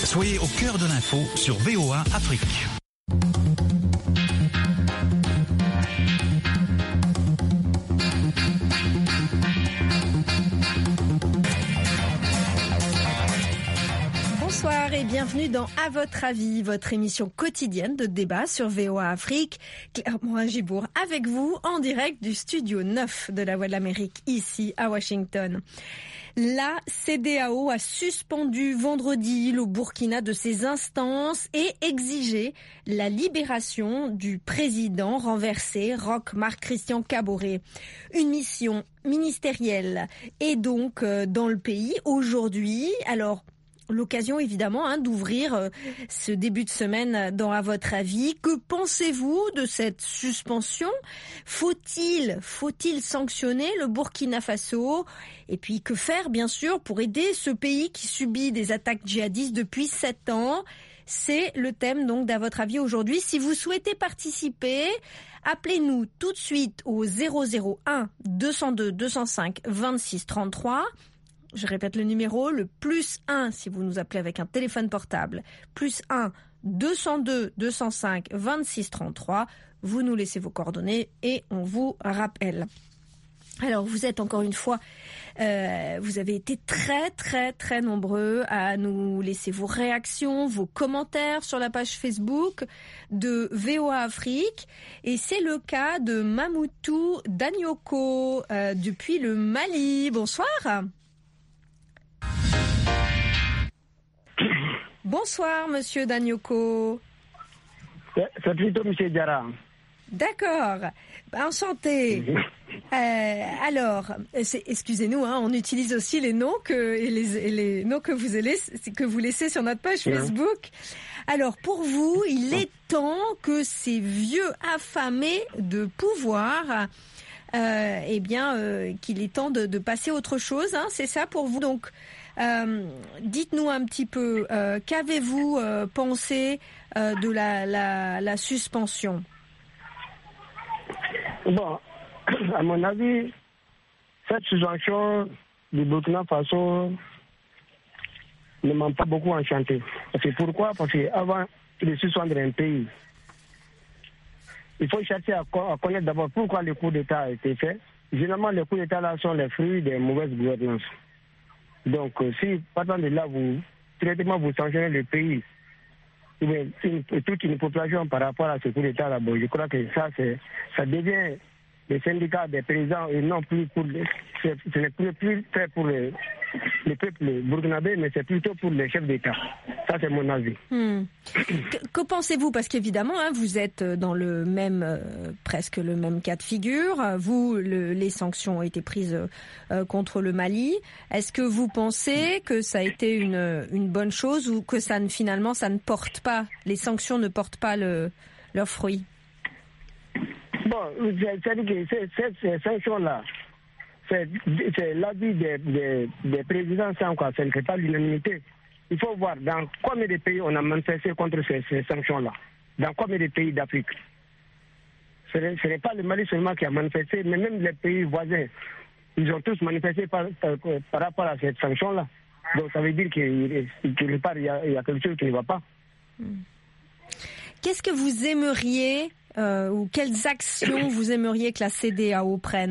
Soyez au cœur de l'info sur VOA Afrique. Bonsoir et bienvenue dans À votre avis, votre émission quotidienne de débat sur VOA Afrique. Claire Morin-Gibourg avec vous en direct du studio 9 de la Voix de l'Amérique ici à Washington. La CEDEAO a suspendu vendredi le Burkina de ses instances et exigé la libération du président renversé, Roch Marc Christian Kaboré. Une mission ministérielle est donc dans le pays aujourd'hui. Alors, l'occasion évidemment d'ouvrir ce début de semaine dans À votre avis. Que pensez-vous de cette suspension ? Faut-il sanctionner le Burkina Faso ? Et puis que faire bien sûr pour aider ce pays qui subit des attaques djihadistes depuis 7 ans ? C'est le thème donc d'À votre avis aujourd'hui. Si vous souhaitez participer, appelez-nous tout de suite au 001 202 205 26 33. Je répète le numéro, le +1 si vous nous appelez avec un téléphone portable, +1 202 205 26 33. Vous nous laissez vos coordonnées et on vous rappelle. Alors vous êtes encore une fois, vous avez été très nombreux à nous laisser vos réactions, vos commentaires sur la page Facebook de VOA Afrique. Et c'est le cas de Mamoutou Danyoko depuis le Mali. Bonsoir. Bonsoir, monsieur Danyoko. C'est plutôt monsieur Diarra. D'accord. Enchanté. Alors, excusez-nous, on utilise aussi les noms les noms que vous laissez sur notre page Facebook. Alors, pour vous, il est temps que ces vieux affamés de pouvoir, qu'il est temps de passer à autre chose. C'est ça pour vous. Donc, dites-nous un petit peu, qu'avez-vous pensé de la suspension ? Bon, à mon avis, cette suspension du Burkina Faso ne m'a pas beaucoup enchanté. C'est pourquoi ? Parce qu'avant de suspendre un pays, il faut chercher à connaître d'abord pourquoi le coup d'État a été fait. Généralement, les coups d'État là sont les fruits des mauvaises gouvernances. Donc, si, partant de là, vous sanctionnez le pays, toute une population par rapport à ce coup d'État là, je crois que ça devient les syndicats des paysans et non plus ce n'est plus fait pour le peuple burkinabé, mais c'est plutôt pour les chefs d'État. Ça, c'est mon avis. Que pensez-vous ? Parce qu'évidemment, vous êtes dans le même, presque le même cas de figure. Vous, les sanctions ont été prises contre le Mali. Est-ce que vous pensez que ça a été une bonne chose ou que finalement, ça ne porte pas, les sanctions ne portent pas leurs fruits ? Bon, c'est-à-dire que ces sanctions-là, c'est l'avis des présidents, ça ne fait pas l'unanimité. Il faut voir dans combien de pays on a manifesté contre ces sanctions-là. Dans combien de pays d'Afrique. Ce n'est pas le Mali seulement qui a manifesté, mais même les pays voisins, ils ont tous manifesté par rapport à cette sanction-là. Donc ça veut dire qu'il y a quelque chose qui ne va pas. Qu'est-ce que vous aimeriez ou quelles actions vous aimeriez que la CEDEAO prenne ?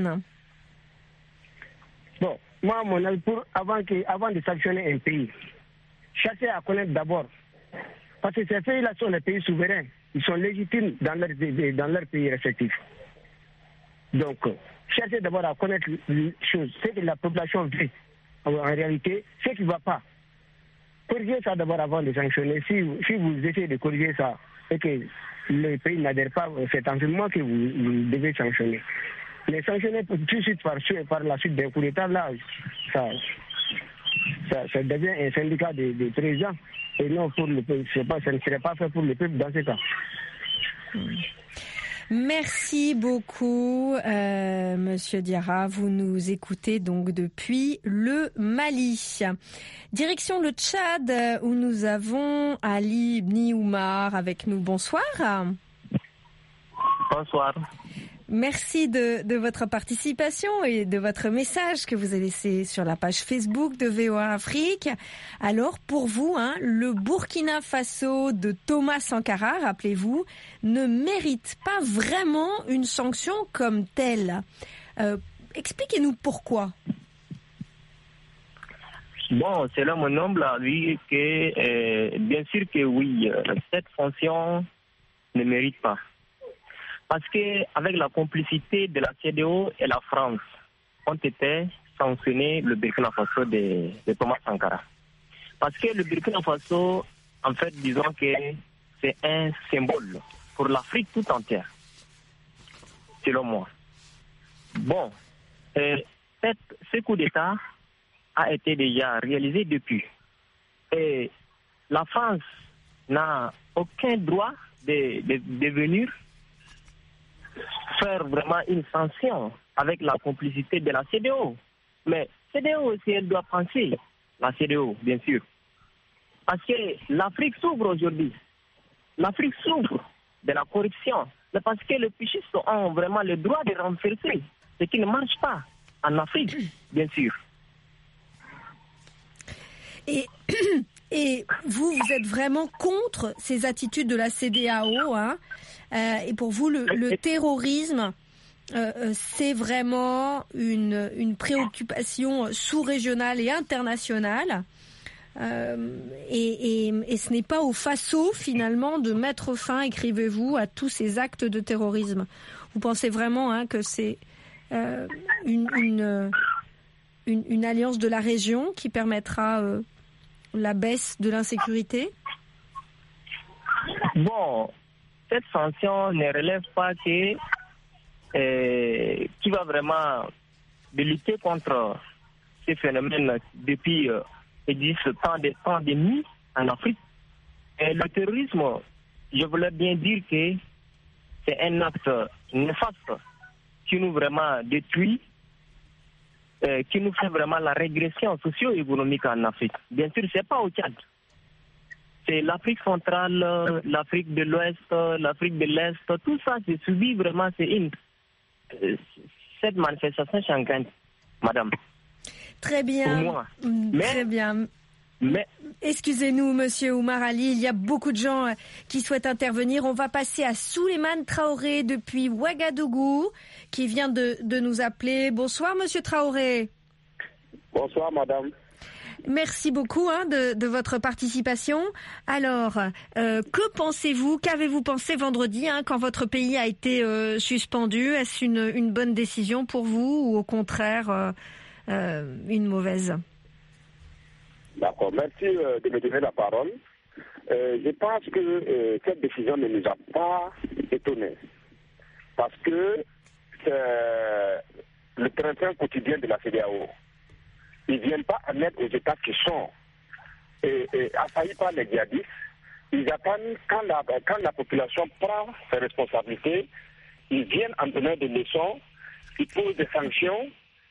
Bon, moi, mon avis, avant de sanctionner un pays, chercher à connaître d'abord. Parce que ces pays-là sont les pays souverains. Ils sont légitimes dans leur pays respectif. Donc, chercher d'abord à connaître les choses, ce que la population vit en réalité, ce qui ne va pas. Corriger ça d'abord avant de sanctionner. Si vous essayez de corriger ça et que le pays n'adhère pas, c'est en ce moment que vous devez sanctionner. Mais sanctionner tout de suite par la suite d'un coup d'État, là, ça devient un syndicat de présidents. Et non pour le peuple. Ça ne serait pas fait pour le peuple dans ce cas. Merci beaucoup, Monsieur Diarra. Vous nous écoutez donc depuis le Mali. Direction le Tchad, où nous avons Ali Ibni Oumar avec nous. Bonsoir. Bonsoir. Merci de votre participation et de votre message que vous avez laissé sur la page Facebook de VOA Afrique. Alors, pour vous, le Burkina Faso de Thomas Sankara, rappelez-vous, ne mérite pas vraiment une sanction comme telle. Expliquez-nous pourquoi. Bon, c'est là mon humble avis que, bien sûr que oui, cette sanction ne mérite pas. Parce que avec la complicité de la CEDEAO et la France, ont été sanctionnés le Burkina Faso de Thomas Sankara. Parce que le Burkina Faso, en fait, disons que c'est un symbole pour l'Afrique tout entière, selon moi. Bon, ce coup d'État a été déjà réalisé depuis. Et la France n'a aucun droit de venir faire vraiment une sanction avec la complicité de la CEDEAO. Mais CEDEAO aussi, elle doit penser, la CEDEAO, bien sûr. Parce que l'Afrique s'ouvre aujourd'hui. L'Afrique s'ouvre de la corruption. Mais parce que les pichistes ont vraiment le droit de renverser ce qui ne marche pas en Afrique, bien sûr. Et vous êtes vraiment contre ces attitudes de la CEDEAO, et pour vous, le terrorisme, c'est vraiment une préoccupation sous-régionale et internationale. Et ce n'est pas au Faso, finalement, de mettre fin, écrivez-vous, à tous ces actes de terrorisme. Vous pensez vraiment que c'est une alliance de la région qui permettra la baisse de l'insécurité? Bon, cette sanction ne relève pas qui va vraiment de lutter contre ces phénomènes depuis 10 ans de pandémie en Afrique. Et le terrorisme, je voulais bien dire que c'est un acte néfaste qui nous vraiment détruit, qui nous fait vraiment la régression socio-économique en Afrique. Bien sûr, c'est pas au Tchad. C'est l'Afrique centrale, l'Afrique de l'Ouest, l'Afrique de l'Est. Tout ça, c'est subi vraiment, cette manifestation sanguine, madame. Très bien. Pour moi. Très bien. Mais excusez-nous, monsieur Oumar Ali, il y a beaucoup de gens qui souhaitent intervenir. On va passer à Souleymane Traoré depuis Ouagadougou, qui vient de nous appeler. Bonsoir, monsieur Traoré. Bonsoir, madame. Merci beaucoup de votre participation. Alors, que pensez-vous, qu'avez-vous pensé vendredi quand votre pays a été suspendu? Est-ce une bonne décision pour vous ou au contraire une mauvaise? D'accord, merci de me donner la parole. Je pense que cette décision ne nous a pas étonnés parce que c'est le train quotidien de la CEDEAO. Ils ne viennent pas en aide aux États qui sont assaillis par les djihadistes. Ils attendent quand la population prend ses responsabilités, ils viennent en donnant des leçons, ils posent des sanctions,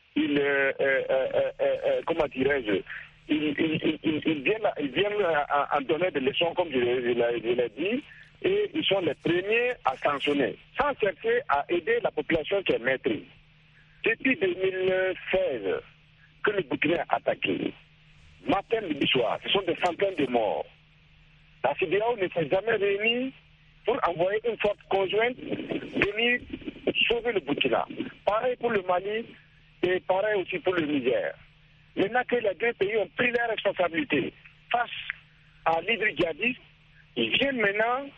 comment dirais-je, ils viennent en donner des leçons, comme je l'ai dit, et ils sont les premiers à sanctionner, sans chercher à aider la population qui est maîtrise. Depuis 2016, que le Burkina a attaqué, matin, midi, soir, ce sont des centaines de morts. La CEDEAO ne s'est jamais réunie pour envoyer une force conjointe venir sauver le Burkina. Pareil pour le Mali et pareil aussi pour le Niger. Maintenant que les deux pays ont pris leurs responsabilités face à l'hydre djihadiste, ils viennent maintenant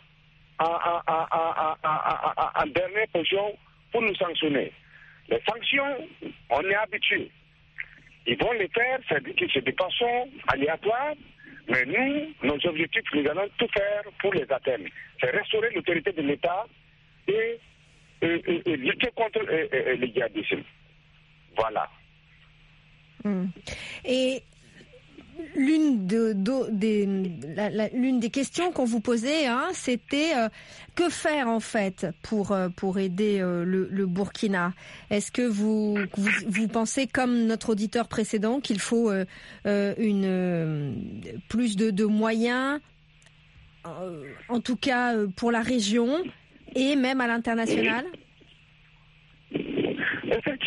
en dernière position pour nous sanctionner. Les sanctions, on est habitué. Ils vont les faire, c'est de façon aléatoire, mais nous, nos objectifs, nous allons tout faire pour les atteindre. C'est restaurer l'autorité de l'État et lutter contre le djihadisme. Voilà. Et l'une des questions qu'on vous posait, c'était que faire en fait pour aider le Burkina. Est-ce que vous pensez, comme notre auditeur précédent, qu'il faut plus de moyens, en tout cas pour la région et même à l'international?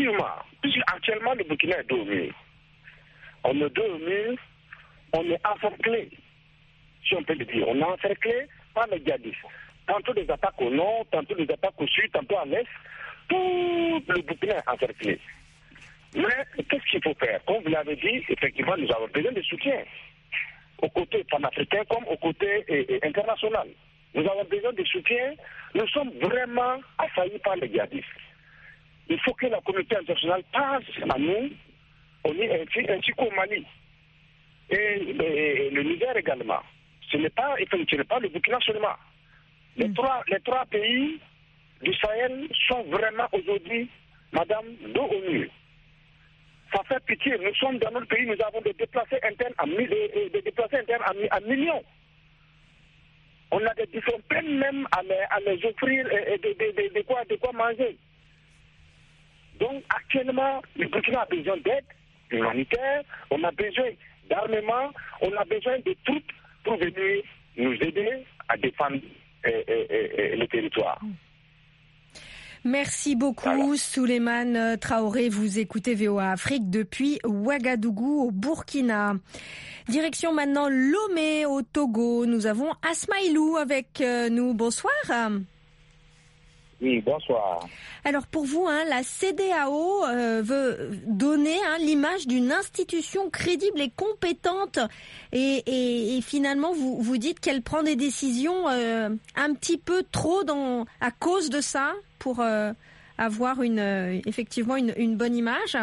effectivement, puisque actuellement le Burkina est dos au mur. On est dos au mur, on est encerclé, si on peut le dire. On est encerclé par les djihadistes. Tantôt des attaques au nord, tantôt des attaques au sud, tantôt à l'est. Tout le Burkina est encerclé. Mais qu'est-ce qu'il faut faire? Comme vous l'avez dit, effectivement, nous avons besoin de soutien, au côté panafricain comme au côté international. Nous avons besoin de soutien. Nous sommes vraiment assaillis par les djihadistes. Il faut que la communauté internationale passe à nous. On est ainsi qu'au Mali. Et le Niger également. Ce n'est pas le Burkina seulement. Les trois pays du Sahel sont vraiment aujourd'hui, madame, dos au mur. Ça fait pitié. Nous sommes dans notre pays, nous avons des déplacés internes à millions. On a des différents peines même à les offrir de quoi manger. Donc actuellement, le Burkina a besoin d'aide humanitaire, on a besoin d'armement, on a besoin de troupes pour venir nous aider à défendre le territoire. Merci beaucoup, voilà. Souleymane Traoré. Vous écoutez VOA Afrique depuis Ouagadougou au Burkina. Direction maintenant Lomé au Togo. Nous avons Asmaïlou avec nous. Bonsoir. Oui, bonsoir. Alors pour vous, la CEDEAO veut donner l'image d'une institution crédible et compétente et finalement vous dites qu'elle prend des décisions un petit peu trop à cause de ça pour avoir effectivement une bonne image.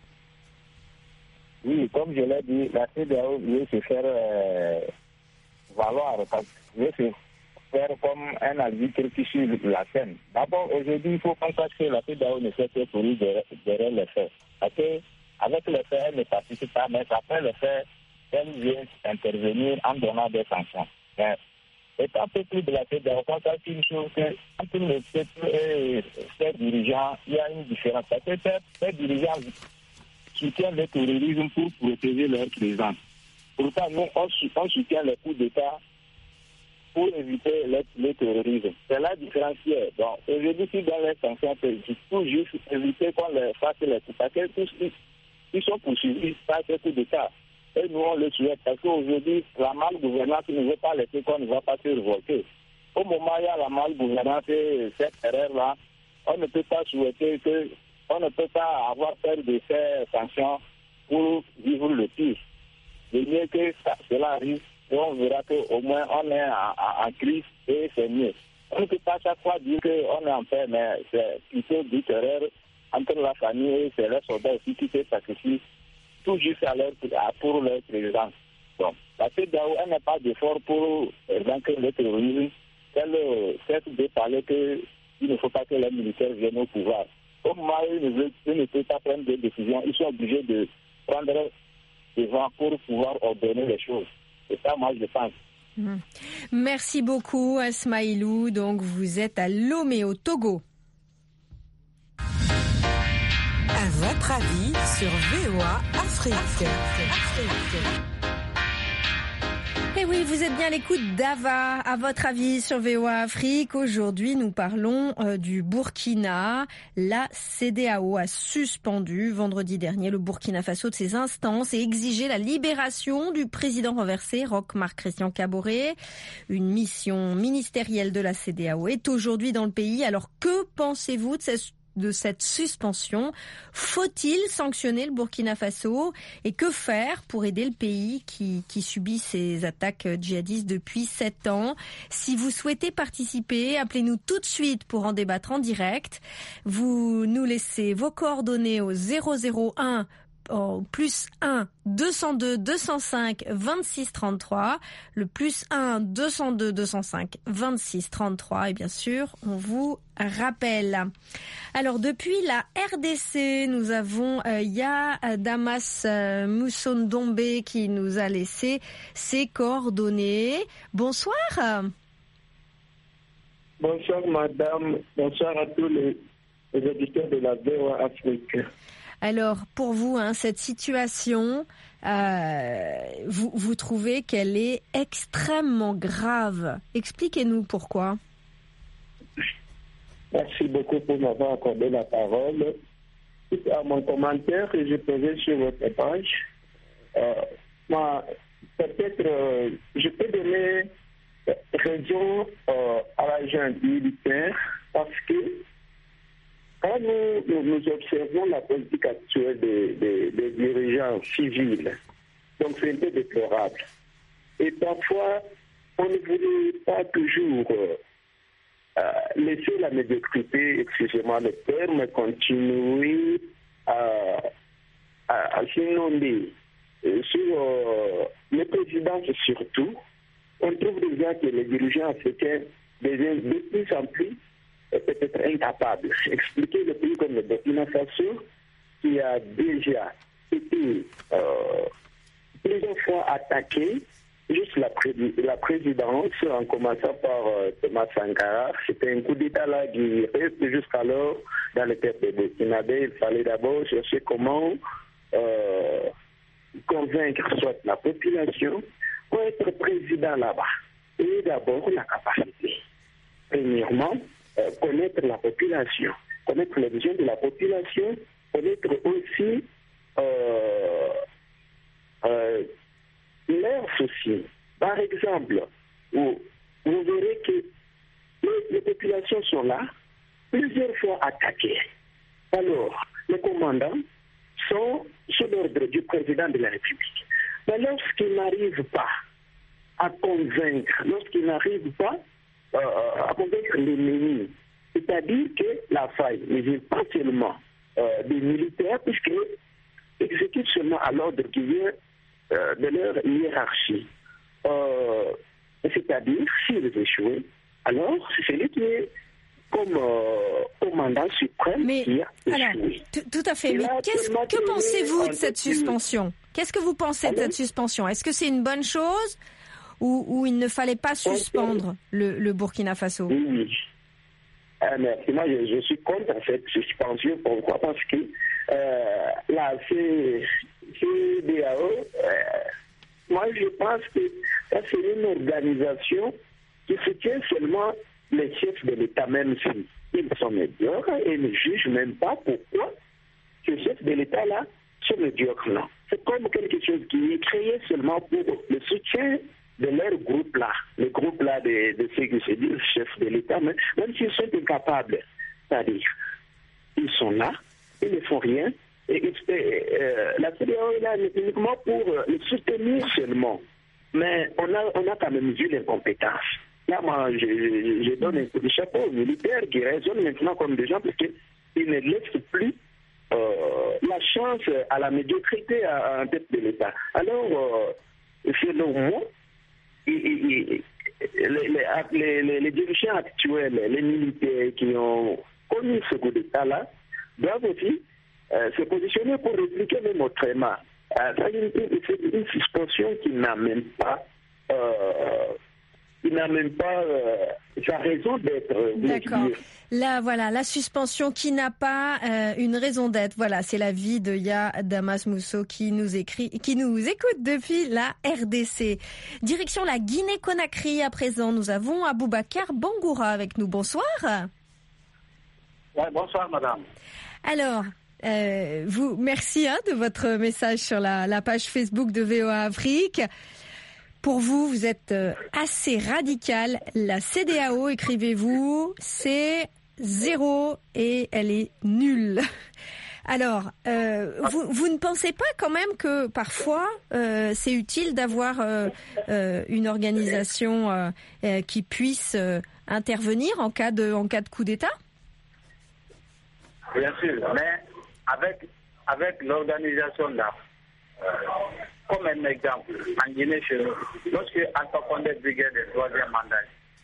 Oui, comme je l'ai dit, la CEDEAO veut se faire valoir, veut se faire comme un arbitre qui suit la scène. D'abord, aujourd'hui, il faut qu'on sache que la CEDEAO ne fait que pour lui derrière les faits. Parce qu'avec les faits, elle ne participe pas, mais après les faits, elle vient intervenir en donnant des sanctions. Mais étant peuple de la CEDEAO, on sache une chose, que entre le peuple et ses dirigeants, il y a une différence. Parce que ces dirigeants soutiennent le terrorisme pour protéger leur président. Pourtant, nous, on soutient les coups d'État pour éviter le terrorisme. C'est la différence qui est. Donc, aujourd'hui, si dans les sanctions, c'est tout juste éviter qu'on les fasse les coups. Parce que tous ils sont poursuivis par ces coups d'État. Et nous, on le souhaite. Parce qu'aujourd'hui, la malgouvernance ne veut pas laisser qu'on ne va pas se révolter. Au moment où il y a la malgouvernance et cette erreur-là, on ne peut pas souhaiter on ne peut pas avoir peur de ces sanctions pour vivre le pire. Le mieux que cela arrive, et on verra qu'au moins on est en crise et c'est mieux. On ne peut pas chaque fois dire qu'on est en paix, mais c'est plutôt du terreur entre la famille et c'est les soldats aussi qui se sacrifient tout juste pour leur présidence. Donc, la CEDEAO, elle n'a pas d'effort pour vaincre le terrorisme. Elle cesse de parler qu'il ne faut pas que les militaires viennent au pouvoir. Au moment où ils ne peuvent pas prendre des décisions, ils sont obligés de prendre des vents pour pouvoir ordonner les choses. C'est ça, moi, je pense. Merci beaucoup, Asmaïlou. Donc, vous êtes à Lomé, au Togo. À votre avis sur VOA Afrique. Et oui, vous êtes bien à l'écoute d'Ava, à votre avis sur VOA Afrique. Aujourd'hui, nous parlons du Burkina. La CEDEAO a suspendu vendredi dernier le Burkina Faso de ses instances et exigé la libération du président renversé, Roch Marc Christian Kaboré. Une mission ministérielle de la CEDEAO est aujourd'hui dans le pays. Alors, que pensez-vous de cette suspension? Faut-il sanctionner le Burkina Faso? Et que faire pour aider le pays qui subit ces attaques djihadistes depuis 7 ans? Si vous souhaitez participer, appelez-nous tout de suite pour en débattre en direct. Vous nous laissez vos coordonnées au 001 plus 1 202 205 26 33, le plus 1 202 205 26 33 et bien sûr on vous rappelle. Alors depuis la RDC nous avons Damas Moussondombe qui nous a laissé ses coordonnées. Bonsoir. Bonsoir madame, bonsoir à tous les auditeurs de la VOA Afrique. Alors, pour vous, cette situation, vous trouvez qu'elle est extrêmement grave. Expliquez-nous pourquoi. Merci beaucoup pour m'avoir accordé la parole. suite à mon commentaire que j'ai posé sur votre page, peut-être je peux donner raison à l'agent militaire parce que quand nous observons la politique actuelle des dirigeants civils, donc c'est un peu déplorable. Et parfois, on ne voulait pas toujours laisser la médiocrité, excusez-moi le terme, continuer à s'inonder. Sur les présidences surtout, on trouve déjà que les dirigeants africains deviennent de plus en plus peut-être incapables. Expliquer le pays comme le Burkina Faso, qui a déjà été plusieurs fois attaqué, juste la présidence, en commençant par Thomas Sankara. C'était un coup d'État là qui reste jusqu'alors dans le peuple de Burkinabé. Il fallait d'abord chercher comment convaincre soit la population pour être président là-bas. Et d'abord la capacité. Premièrement, connaître la population, connaître les besoins de la population, connaître aussi leurs soucis. Par exemple, vous verrez que les populations sont là, plusieurs fois attaquées. Alors, les commandants sont sous l'ordre du président de la République. Mais lorsqu'ils n'arrivent pas à convaincre, lorsqu'ils n'arrivent pas à convaincre l'ennemi, c'est-à-dire que la faille ne vient pas seulement des militaires, puisqu'ils exécutent seulement à l'ordre qui vient de leur hiérarchie. C'est-à-dire, s'ils échouent, alors c'est celui qui est comme commandant suprême qui a échoué. Tout à fait. Mais que pensez-vous de cette suspension? Qu'est-ce que vous pensez de cette suspension? Est-ce que c'est une bonne chose ou il ne fallait pas suspendre le Burkina Faso? Oui. Merci. Moi, je suis contre cette suspension. Pourquoi? Parce que la CEDEAO, moi, je pense que ça, c'est une organisation qui soutient seulement les chefs de l'État, même s'ils sont médiocres, et ne jugent même pas pourquoi ces chefs de l'État-là sont médiocres. Non. C'est comme quelque chose qui est créé seulement pour le soutien de leur groupe-là, le groupe-là de ceux qui se disent chefs de l'État, même s'ils sont incapables. C'est-à-dire, ils sont là, ils ne font rien, et la CEDEAO est là uniquement pour le soutenir seulement. Mais on a quand même vu l'incompétence. Là, moi, je donne un coup de chapeau aux militaires qui raisonnent maintenant comme des gens parce qu'ils ne laissent plus la chance à la médiocrité en tête de l'État. Alors, selon moi, les dirigeants actuels, les militaires qui ont connu ce coup d'État-là, doivent aussi se positionner pour répliquer même autrement. C'est une suspension qui n'a même pas sa raison d'être. D'accord. Là, voilà, la suspension qui n'a pas une raison d'être. Voilà, c'est l'avis de Ya Damas Mousso qui nous écoute depuis la RDC. Direction la Guinée-Conakry à présent. Nous avons Aboubacar Bangoura avec nous. Bonsoir. Ouais, bonsoir, madame. Alors, merci de votre message sur la page Facebook de VOA Afrique. Pour vous, vous êtes assez radical. La CEDEAO, écrivez-vous, c'est 0 et elle est nulle. Alors, vous ne pensez pas quand même que parfois c'est utile d'avoir une organisation qui puisse intervenir en cas de coup d'État? Bien sûr, mais avec l'organisation là, comme un exemple, en Guinée, lorsque Alpha Condé briguait le troisième mandat,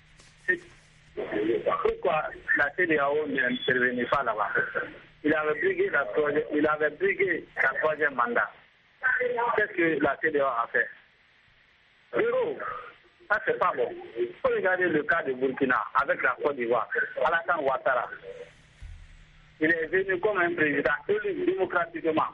pourquoi la CEDEAO n'intervenait pas là-bas? Il avait brigué la troisième mandat. Qu'est-ce que la CEDEAO a fait? Zéro. Ça, c'est pas bon. Il faut regarder le cas de Burkina avec la Côte d'Ivoire. Alassane Ouattara. Il est venu comme un président élu démocratiquement.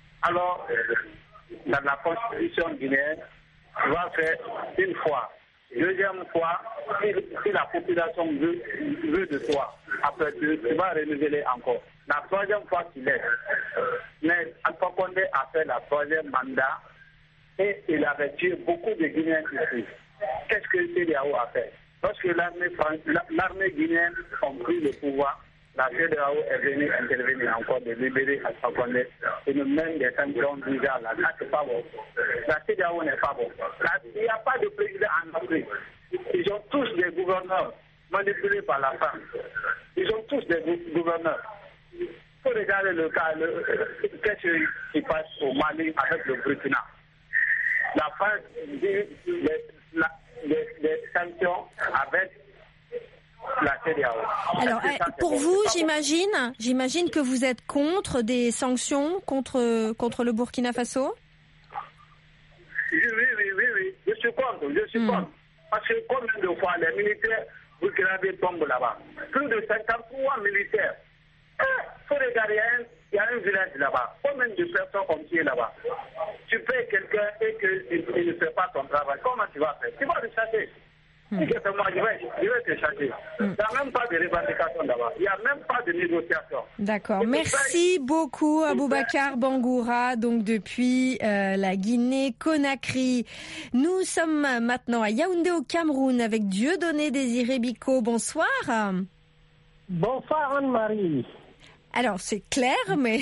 Alors, dans la constitution guinéenne, on va faire une fois Deuxième fois, si la population veut de toi, après tu vas renouveler encore. La troisième fois qu'il est. Mais Alpha Condé a fait la troisième mandat et il avait tué beaucoup de Guinéens ici. Qu'est-ce que le CEDEAO a fait? Lorsque l'armée guinéenne a pris le pouvoir, la CEDEAO est venue intervenir encore de libérer Alpha Condé et nous même des sanctions déjà là. Ça, c'est pas bon. La CEDEAO n'est pas bon. Il n'y a pas de président en Afrique. Ils ont tous des gouverneurs manipulés par la femme. Ils ont tous des gouverneurs. Il faut regarder le cas, qu'est-ce qui passe au Mali avec le Burkina. La France dit des sanctions avec la CEDEAO. Alors, pour vous, j'imagine que vous êtes contre des sanctions contre le Burkina Faso? Oui. Je suis contre. Parce que combien de fois les militaires burkinabés tombent là-bas? Plus de 53 militaires. Il faut regarder, il y a un village là-bas. Combien de personnes ont tué là-bas? Tu payes quelqu'un et qu'il ne fait pas ton travail. Comment tu vas faire? Tu vas le chasser. Si c'est moi, je vais te chasser. Il n'y a même pas de revendication là-bas. Il n'y a même pas de négociation. D'accord. Merci beaucoup, Aboubacar Bangoura, donc depuis la Guinée-Conakry. Nous sommes maintenant à Yaoundé au Cameroun avec Dieudonné Désiré Biko. Bonsoir. Bonsoir Anne-Marie. Alors, c'est clair, mais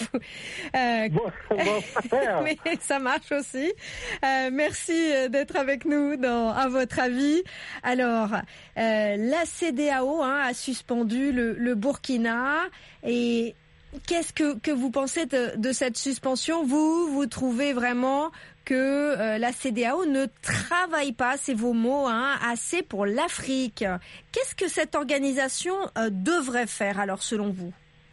mais ça marche aussi. Merci d'être avec nous À votre avis. Alors, la CEDEAO a suspendu le Burkina. Et qu'est-ce que vous pensez de cette suspension? Vous trouvez vraiment que la CEDEAO ne travaille pas, c'est vos mots, assez pour l'Afrique. Qu'est-ce que cette organisation devrait faire, alors, selon vous?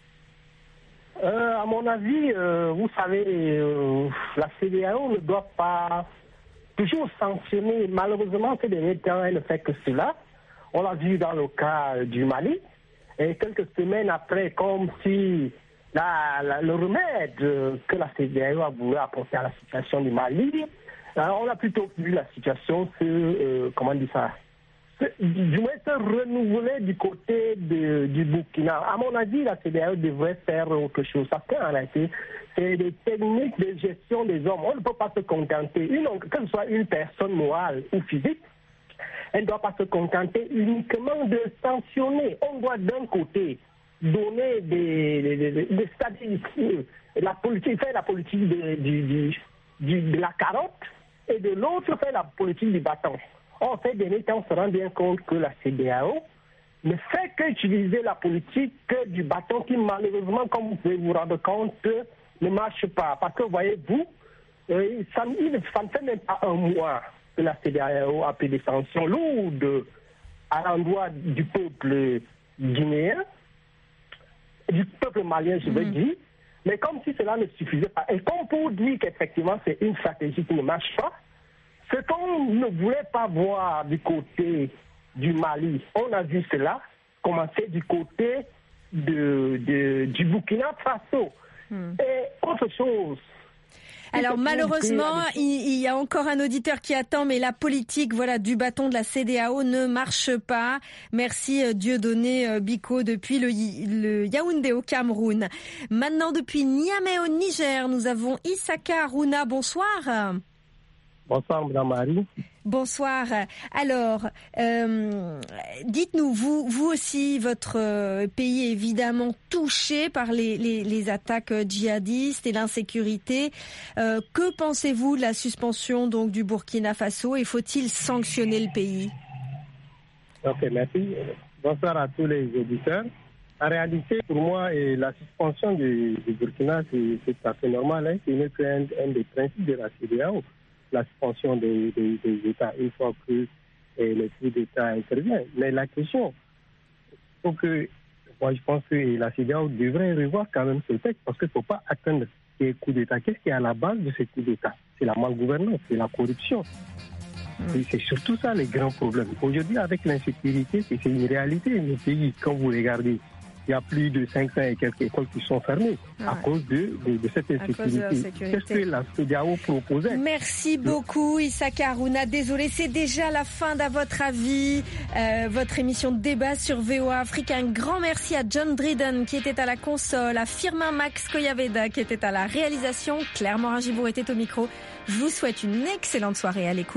À mon avis, vous savez, la CEDEAO ne doit pas toujours sanctionner. Malheureusement, ces derniers temps, elle ne fait que cela. On l'a vu dans le cas du Mali. Et quelques semaines après, comme si le remède que la CEDEAO a voulu apporter à la situation du Mali, on a plutôt vu la situation du moins se renouveler du côté du Burkina. À mon avis, la CEDEAO devrait faire autre chose. Parce qu'en réalité, c'est des techniques de gestion des hommes. On ne peut pas se contenter, que ce soit une personne morale ou physique, elle ne doit pas se contenter uniquement de sanctionner. On doit d'un côté donner des statistiques, faire la politique de la carotte, et de l'autre faire la politique du bâton. En fait, dernier temps, on se rend bien compte que la CEDEAO ne fait qu'utiliser la politique du bâton qui, malheureusement, comme vous pouvez vous rendre compte, ne marche pas. Parce que, voyez-vous, ça ne fait même pas un mois que la CEDEAO a pris des sanctions lourdes à l'endroit du peuple guinéen, du peuple malien, je veux dire. Mais comme si cela ne suffisait pas. Et comme pour dire qu'effectivement, c'est une stratégie qui ne marche pas, ce qu'on ne voulait pas voir du côté du Mali, on a vu cela commencer du côté du Burkina Faso. Et autre chose. Alors malheureusement, il y a encore un auditeur qui attend, mais la politique du bâton de la CEDEAO ne marche pas. Merci Dieudonné Biko depuis le Yaoundé au Cameroun. Maintenant depuis Niamey au Niger, nous avons Issaka Aruna. Bonsoir. Bonsoir, Mme Marie. Bonsoir. Alors, dites-nous, vous aussi, votre pays est évidemment touché par les attaques djihadistes et l'insécurité. Que pensez-vous de la suspension donc du Burkina Faso et faut-il sanctionner le pays? Ok, merci. Bonsoir à tous les auditeurs. En réalité, pour moi, la suspension du Burkina, c'est tout à fait normal. C'est un des principes de la CEDEAO. La suspension des États une fois que le coup d'État intervient. Mais la question, moi je pense que la CEDEAO devrait revoir quand même ce texte parce qu'il ne faut pas atteindre ces coups d'État. Qu'est-ce qui est à la base de ces coups d'État? C'est la malgouvernance, c'est la corruption. Et c'est surtout ça les grands problèmes. Aujourd'hui, avec l'insécurité, c'est une réalité. Le pays, quand vous regardez, il y a plus de 500 et quelques écoles qui sont fermées à cause de cette insécurité. Qu'est-ce que la CEDEAO proposait? Merci beaucoup Issa Karouna. Désolé, c'est déjà la fin d'À votre avis, votre émission de débat sur VOA Afrique. Un grand merci à John Dryden qui était à la console, à Firmin Max Koyaveda qui était à la réalisation, Claire Morin-Gibour était au micro. Je vous souhaite une excellente soirée à l'écoute.